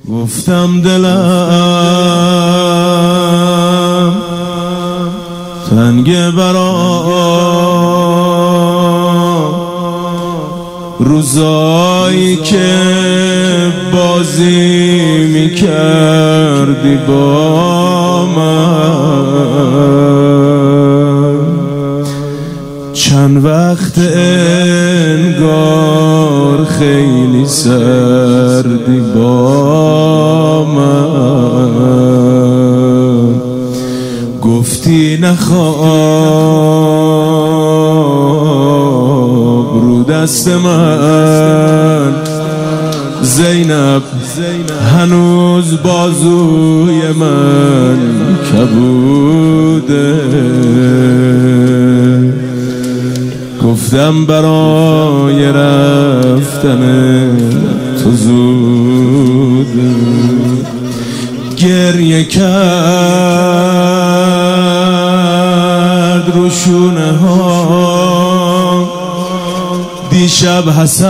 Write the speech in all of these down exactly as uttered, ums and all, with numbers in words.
گفتم دلم تنگ برام، روزایی که بازی میکردی با من، چند وقت انگار خیلی سردی با من. گفتی نخواب رو دست من، زینب هنوز بازوی من کبوده. گفتم برای رفتن تو زوده. گریه کرد رو شونه ها دیشب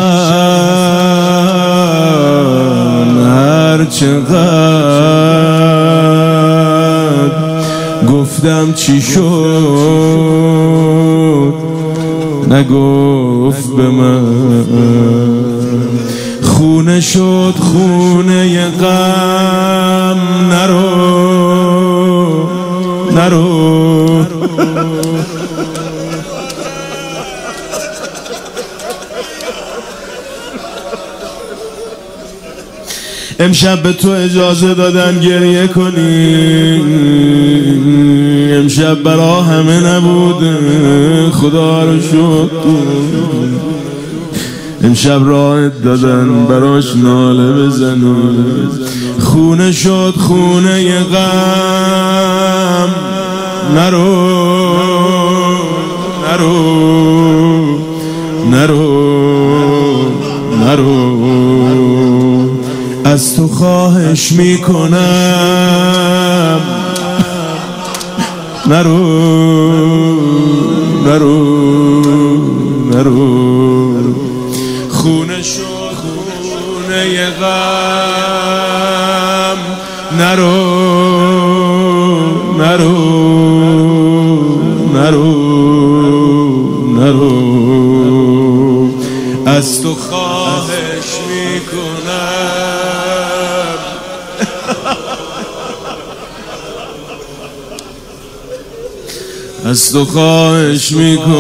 حسن، هر چقدر گفتم چی شد نگفت به من. خونه شد خونه غم، نرو نرو. امشب به تو اجازه دادن گریه کنی، امشب برا همه نبوده، خدا رو شکر. امشب راحت دادن براش ناله بزن. خونه شد خونه غم، نرو نرو نرو نرو. از تو خواهش میکنم نرو نرو نرو. خونه شد خونه غم، نرو نرو نرو نرو. از تو خواهش میکنم از تو خواهش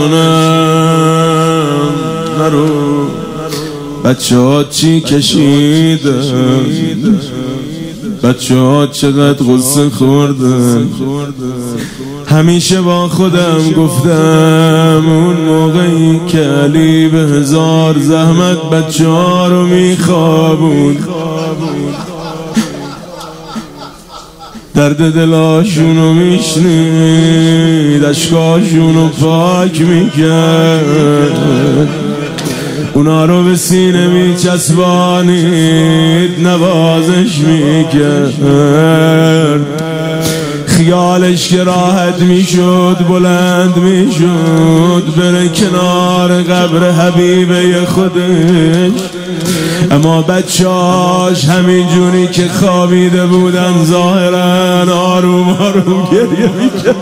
میکنم نرو. بچه ها چی کشیدن، بچه ها چقدر غصه خوردن. همیشه با خودم گفتم اون موقعی که علی به هزار زحمت بچه ها رو میخوابون، درد دلاشونو میشنید، اشکاشونو پاک میکرد، اونا رو به سینه میچسبانید، نوازش میکرد. خیالش که راحت میشد بلند میشد بره کنار قبر حبیبه خودش، اما بچهاش همین جوری که خوابیده بودن ظاهرا آروم آروم گریه میکرد.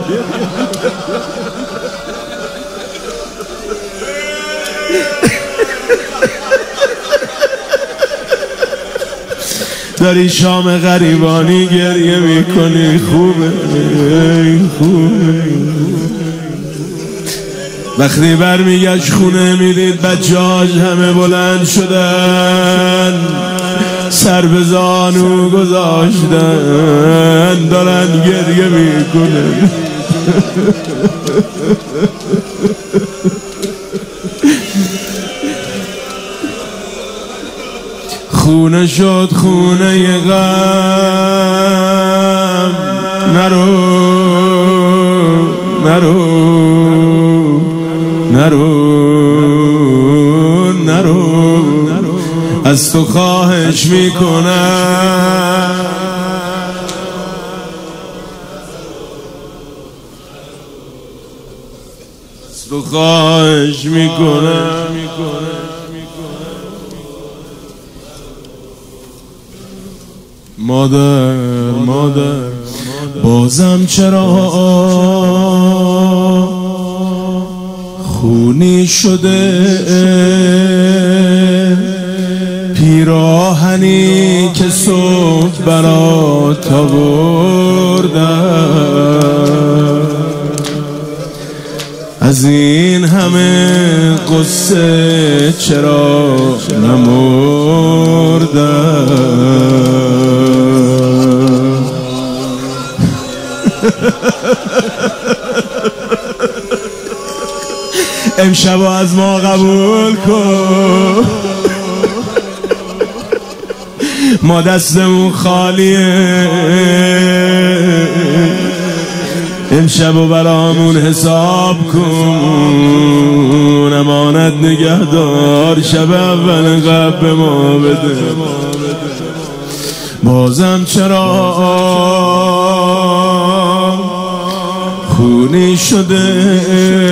داری شام غریبانی گریه میکنی، خوبه خوبه. وقتی برمیگشت خونه میدید بچه‌هاش همه بلند شدن، سر به زانو گذاشتن، دارن گریه میکنن. خونه شد خونه غم، نرو نرو نرو نرو. از تو خواهش میکنم از تو خواهش میکنم مادر مادر بازم چرا خونی شده پیراهنی که صبح برات آوردم، از این همه قصه چرا نمردم؟ امشب از ما قبول کن، ما دستمون خالیه، امشب و برامون حساب کن، امانت نگهدار، شب اول قبل به ما بده. بازم چرا خونی شده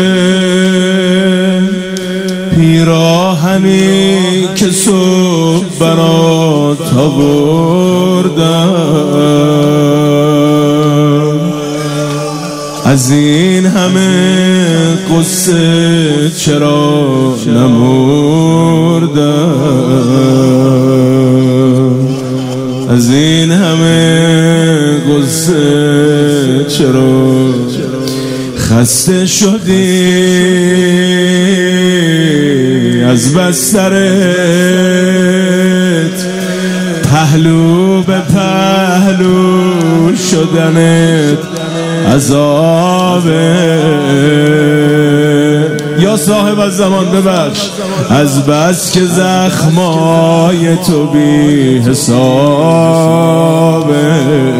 پیراهنی که صبح برات آوردم، از این همه قصه چرا نمردم؟ از این همه قصه چرا خسته شدی از بسترت، پهلو به پهلو شدنت عذابه، یا صاحب الزمان ببخش، از بس که زخمای تو بی حسابه،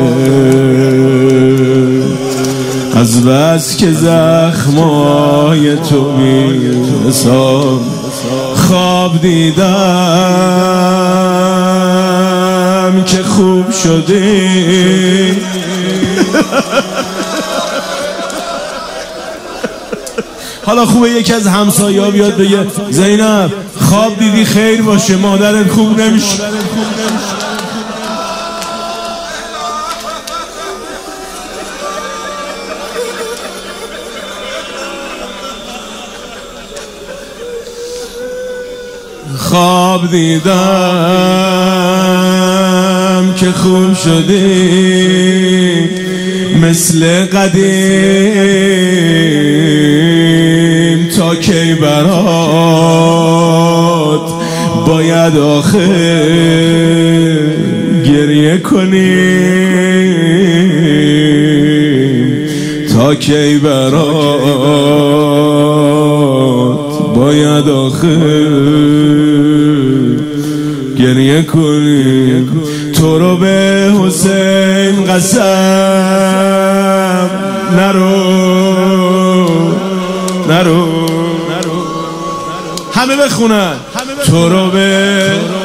از بس که زخمای تو بی حساب. خواب دیدم که خوب شدی، حالا خوبه یکی از همسایه‌ها بیاد بگه زینب خواب دیدی خیر باشه، مادرت خوب نمیشه. خواب دیدم که خوب شدی، مثل قدیم، تا کی برات باید آخه گریه کنیم؟ تا کی برات باید آخه گریه کنیم؟ تو رو به حسین قسم نرو نرو همه بخونن، تو رو به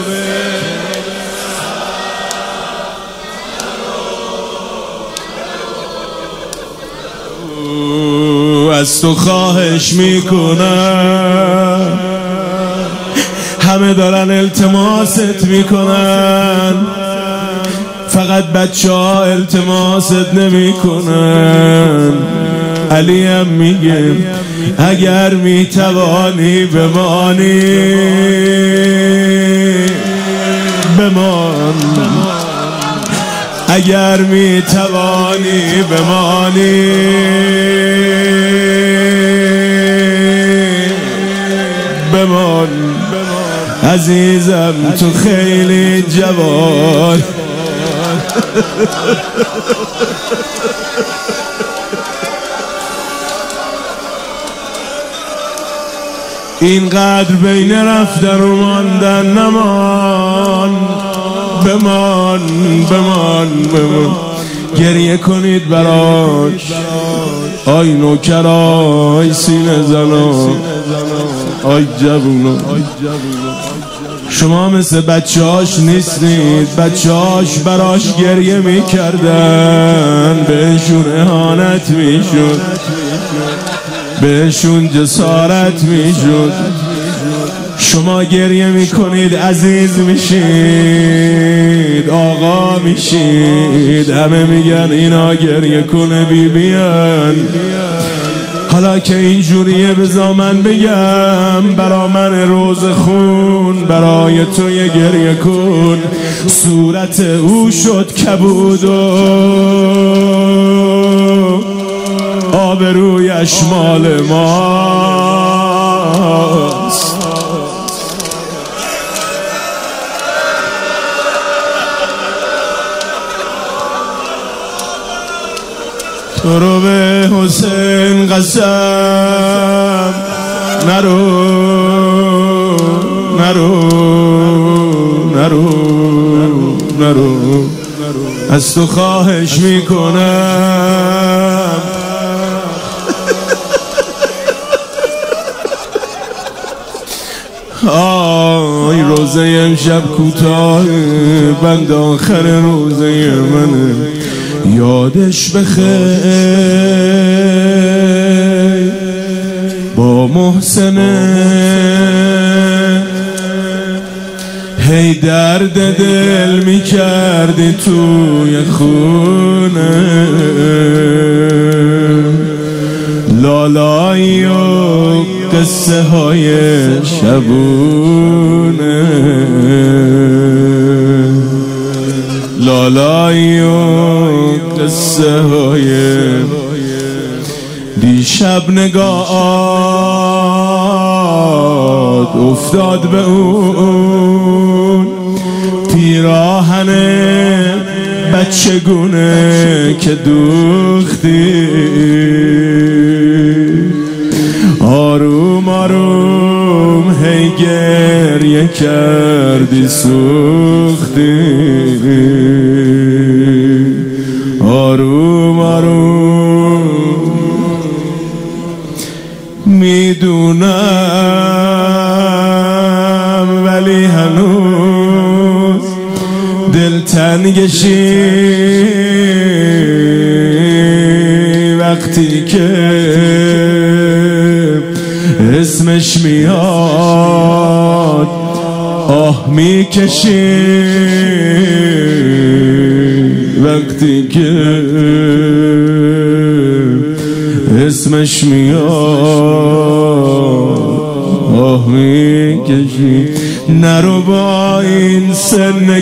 از تو خواهش میکنم، همه دارن التماست میکنن، فقط بچه ها التماست نمیکنن. علی هم میگه اگر میتوانی بمانی بمان، اگر میتوانی بمانی بمان، عزیزم تو خیلی جوان. اینقدر بین رفتن و ماندن نمان، بمان بمان بمان. گریه کنید براش، آی نوکرا، آی سینه زنا، آی جوونا. شما مثل بچه هاش نیستید، بچه هاش براش گریه میکردن، بهشون اهانت میشد، بهشون جسارت میشد. شما گریه میکنید عزیز میشید، آقا میشید، همه میگن اینا گریه کنه بی بیان. حالا که اینجوریه بذار من بگم، برا من روز خون برای تو یه گریه کن. صورت او شد کبود و آبرویش مال ماست. تو رو به حسین قسم نرو نرو نرو نرو، از تو خواهش میکنم. آی روزه امشب کوتاه، بند آخر روزه منه، یادش بخیر با محسنه. هی درد دل میکردی توی خونه، لالایی و قصه های شبونه، لالایی و قصه های دیشب. نگاهات افتاد به اون پیراهن بچگونه که دوختی، آروم آروم هی گریه کردی سوختی، آروم آروم. میدونم ولی هنوز دل تنگشی وقتی که اسمش میاد، آه میکشی وقتی که اسمش میاد، آه میکشی. نرو با این سن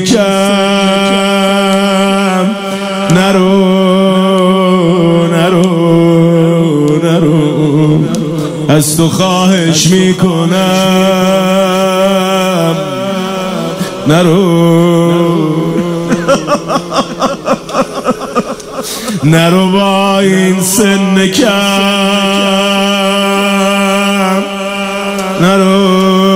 کم، نرو نرو نرو، از تو خواهش میکنم نرو نرو با این سن کم، نرو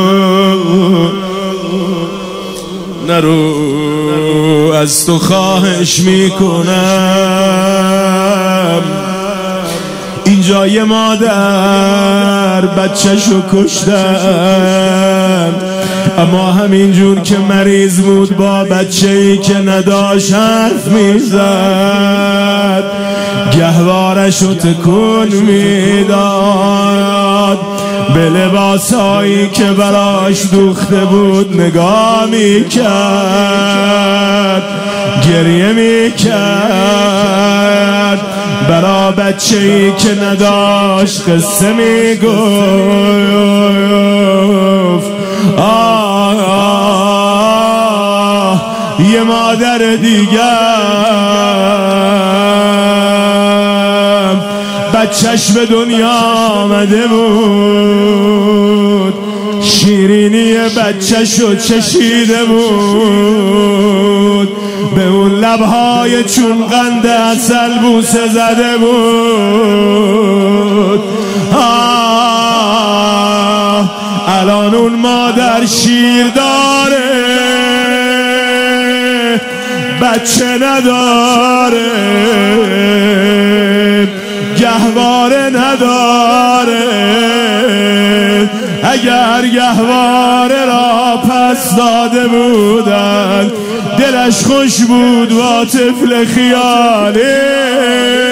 نرو، از تو خواهش میکنم. اینجا یه مادر بچه‌شو کشتن، اما همینجور که مریض بود با بچه‌ای که نداشت حرف میزد، گهوارشو تکون میداد، به لباسایی که براش دوخته بود نگاه میکرد، گریه میکرد، برا بچه‌ای که نداشت قصه میگفت. آه, آه یه مادر دیگر بچهش به دنیا آمده بود، شیرینی بچهشو چشیده بود، به اون لبهای چون قند عسل بوسه زده بود. آه الان اون مادر شیر داره، بچه نداره، گهواره نداره. اگر گهواره را پس داده بودند دلش خوش بود با طفل خیالی.